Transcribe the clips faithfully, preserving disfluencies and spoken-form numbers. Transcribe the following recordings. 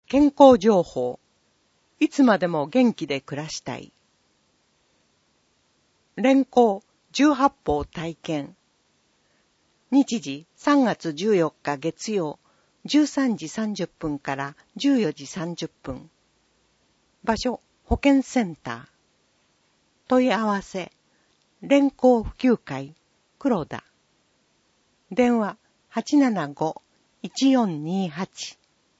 健康情報。いつまでも元気で暮らしたい。連行じゅうはち法体験。日時さんがつじゅうよっか月曜じゅうさんじさんじゅっぷんからじゅうよじさんじゅっぷん。場所保健センター。問い合わせ連行普及会黒田。電話 はちななご いちよんにはち。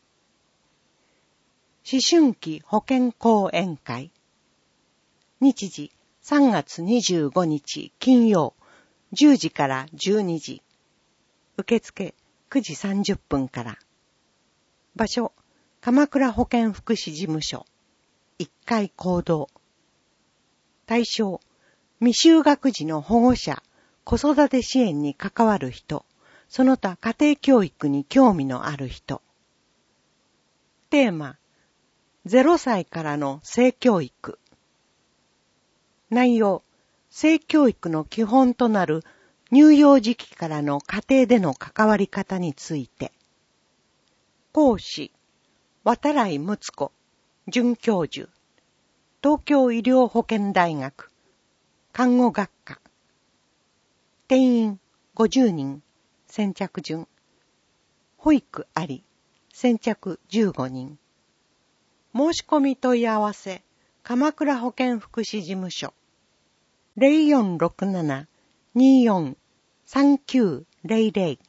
思春期保健講演会。日時さんがつにじゅうごにち金曜じゅうじからじゅうにじ。受付くじさんじゅっぷんから。場所鎌倉保健福祉事務所いっかい講堂。対象未就学児の保護者、子育て支援に関わる人、その他家庭教育に興味のある人。テーマゼロさいからの性教育。内容、性教育の基本となる乳幼児期からの家庭での関わり方について。講師、渡来睦子、准教授、東京医療保険大学、看護学科。定員ごじゅうにん、先着順。保育あり、先着じゅうごにん。申し込み問い合わせ、鎌倉保健福祉事務所。ゼロよんろくなな にーよん さんきゅうゼロゼロ。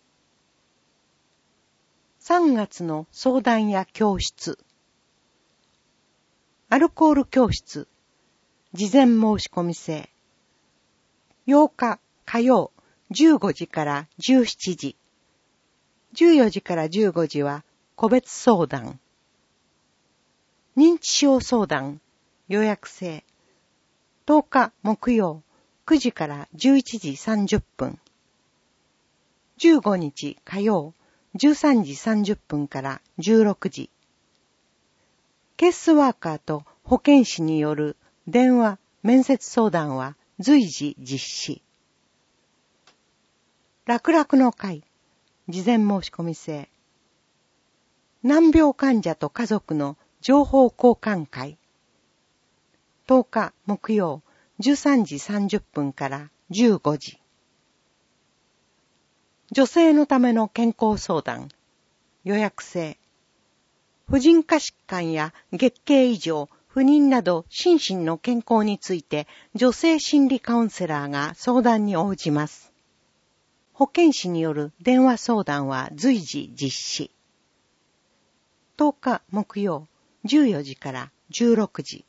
さんがつの相談や教室。アルコール教室。事前申し込み制。ようか火曜じゅうごじからじゅうしちじ。じゅうよじからじゅうごじは個別相談。認知症相談、予約制。とおか木曜くじからじゅういちじさんじゅっぷん。じゅうごにち火曜じゅうさんじさんじゅっぷんからじゅうろくじ。ケースワーカーと保健師による電話、面接相談は随時実施。楽々の会、事前申し込み制。難病患者と家族の情報交換会。とおか木曜じゅうさんじさんじゅっぷんからじゅうごじ。女性のための健康相談。予約制。婦人科疾患や月経異常、不妊など心身の健康について女性心理カウンセラーが相談に応じます。保健師による電話相談は随時実施。とおか木曜じゅうよじからじゅうろくじ。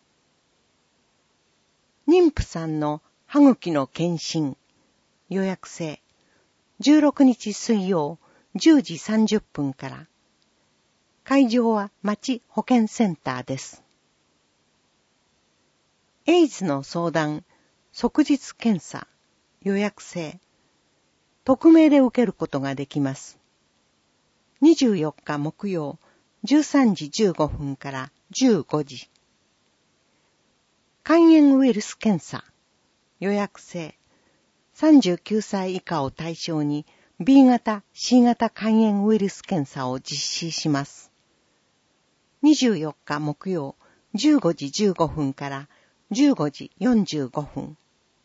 妊婦さんの歯茎の検診。予約制。じゅうろくにち水曜じゅうじさんじゅっぷんから。会場は町保健センターです。エイズの相談、即日検査。予約制。匿名で受けることができます。にじゅうよっか木曜じゅうさんじじゅうごふんからじゅうごじ。肝炎ウイルス検査。予約制。さんじゅうきゅうさい以下を対象に ビー 型、シー 型肝炎ウイルス検査を実施します。にじゅうよっか木曜じゅうごじじゅうごふんからじゅうごじよんじゅうごふん。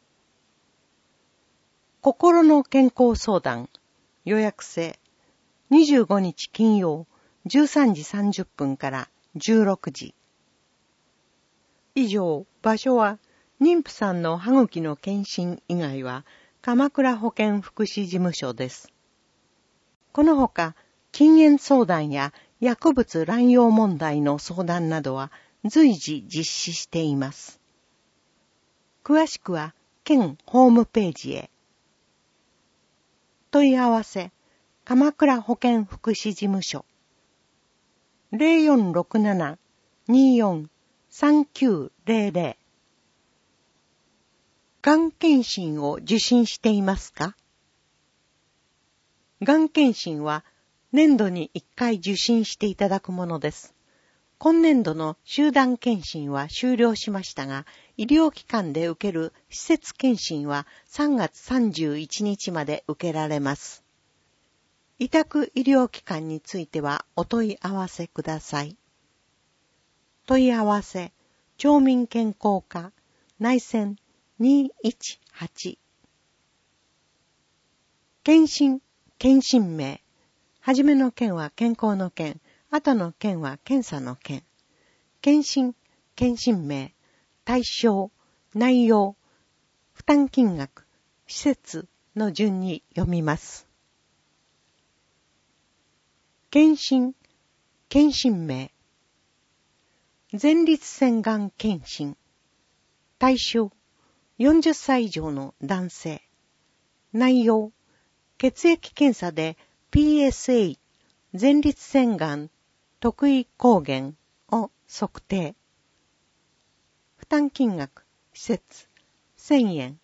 心の健康相談。予約制。にじゅうごにち金曜じゅうさんじさんじゅっぷんからじゅうろくじ。以上、場所は妊婦さんの歯茎の検診以外は鎌倉保健福祉事務所です。このほか、禁煙相談や薬物乱用問題の相談などは随時実施しています。詳しくは県ホームページへ。問い合わせ、鎌倉保健福祉事務所。ゼロよんろくなな にーよん さんきゅうゼロゼロ。がん検診を受診していますか？がん検診は年度にいっかい受診していただくものです。今年度の集団検診は終了しましたが、医療機関で受ける施設検診はさんがつさんじゅういちにちまで受けられます。 委託医療機関についてはお問い合わせください。問い合わせ、町民健康課、内線にいちはち。検診、検診名。はじめの検は健康の検、後の検は検査の検。検診、検診名、対象、内容、負担金額、施設の順に読みます。検診、検診名。前立腺がん検診。対象、よんじゅっさい以上の男性。内容、血液検査で ピーエスエー、前立腺がん特異抗原を測定。負担金額、施設、せんえん。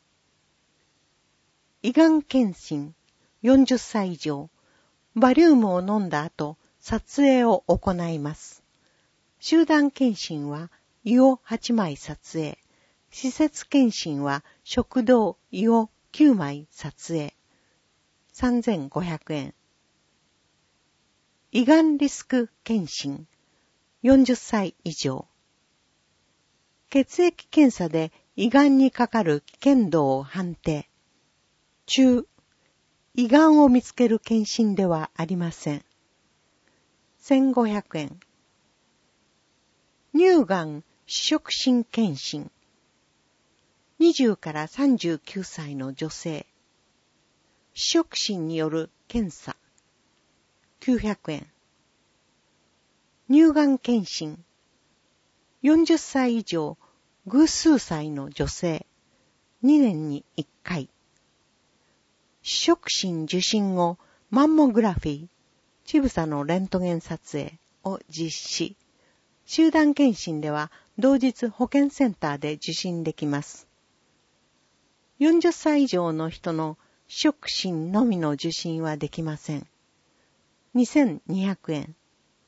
胃がん検診、よんじゅっさい以上。バリウムを飲んだ後、撮影を行います。集団検診は胃をはちまい撮影。施設検診は食道胃をきゅうまい撮影。さんぜんごひゃくえん。胃がんリスク検診。よんじゅっさい以上。血液検査で胃がんにかかる危険度を判定。中。胃がんを見つける検診ではありません。せんごひゃくえん。乳がん試食診検診。にじゅうからさんじゅうきゅうさいの女性。試食診による検査。きゅうひゃくえん。乳がん検診。よんじゅっさい以上、偶数歳の女性。にねんにいっかい。試食診受診後、マンモグラフィー、乳房のレントゲン撮影を実施。集団検診では同日保健センターで受診できます。よんじゅっさい以上の人の試食診のみの受診はできません。にせんにひゃくえん。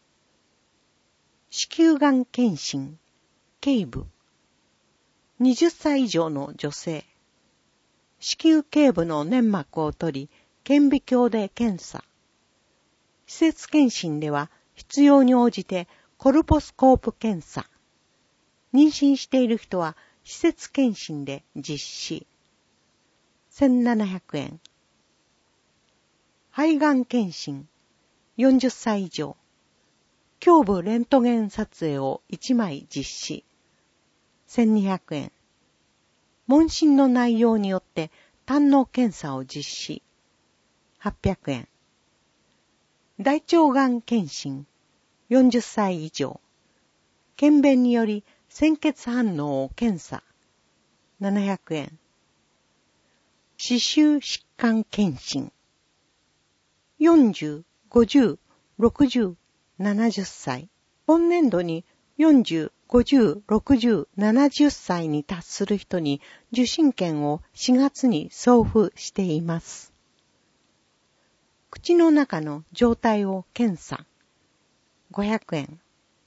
子宮がん検診、頸部。はたち以上の女性。子宮頸部の粘膜を取り、顕微鏡で検査。施設検診では必要に応じてコルポスコープ検査。妊娠している人は施設検診で実施。せんななひゃくえん。肺がん検診。よんじゅっさい以上。胸部レントゲン撮影をいちまい実施。せんにひゃくえん。問診の内容によって胆の検査を実施。はっぴゃくえん。大腸がん検診。よんじゅっさい以上。検便により鮮血反応を検査。ななひゃくえん。歯周疾患検診。よんじゅう、ごじゅう、ろくじゅう、ななじゅっさい。本年度によんじゅう、ごじゅう、ろくじゅう、ななじゅっさいに達する人に受診券をしがつに送付しています。口の中の状態を検査。ごひゃくえん。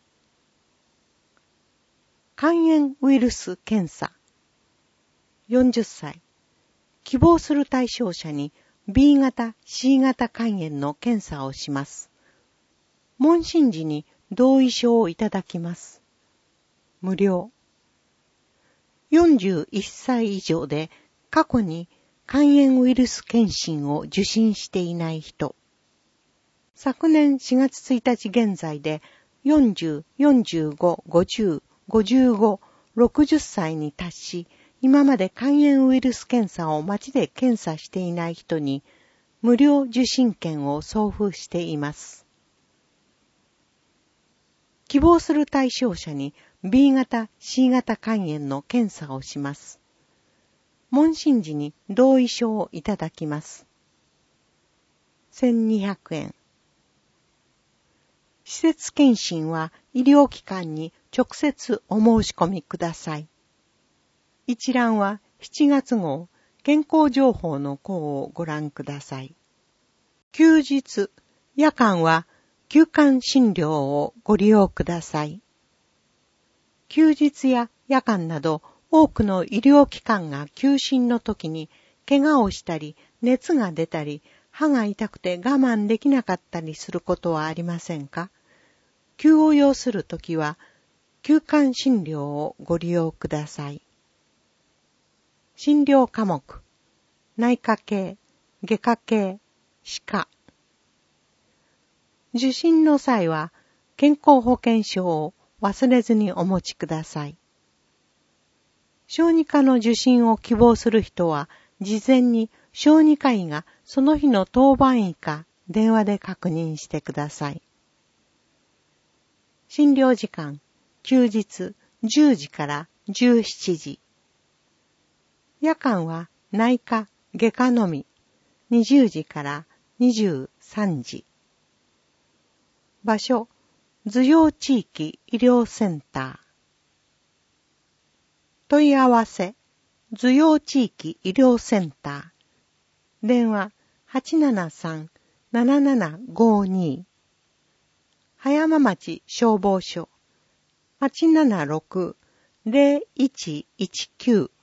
肝炎ウイルス検査。よんじゅっさい。希望する対象者に ビーがた、シーがた肝炎の検査をします。問診時に同意書をいただきます。無料。よんじゅういっさい以上で過去に肝炎ウイルス検診を受診していない人。昨年しがつついたち現在でよんじゅう、よんじゅうご、ごじゅう、ごじゅうご、ろくじゅっさいに達し、今まで肝炎ウイルス検査を町で検査していない人に無料受診券を送付しています。希望する対象者に ビーがた、シーがた肝炎の検査をします。問診時に同意書をいただきます。せんにひゃくえん。施設検診は医療機関に直接お申し込みください。一覧はしちがつ号健康情報の項をご覧ください。休日、夜間は休館診療をご利用ください。休日や夜間など多くの医療機関が休診の時に怪我をしたり熱が出たり歯が痛くて我慢できなかったりすることはありませんか？急を要するときは、急患診療をご利用ください。診療科目、内科系、外科系、歯科。受診の際は、健康保険証を忘れずにお持ちください。小児科の受診を希望する人は、事前に小児科医がその日の当番医か電話で確認してください。診療時間、休日じゅうじからじゅうしちじ。夜間は内科、外科のみ、にじゅうじからにじゅうさんじ。場所、頭陽地域医療センター。問い合わせ、頭陽地域医療センター。電話 はちななさん ななななごに。葉山町消防署 はちななろく ゼロいちいちきゅう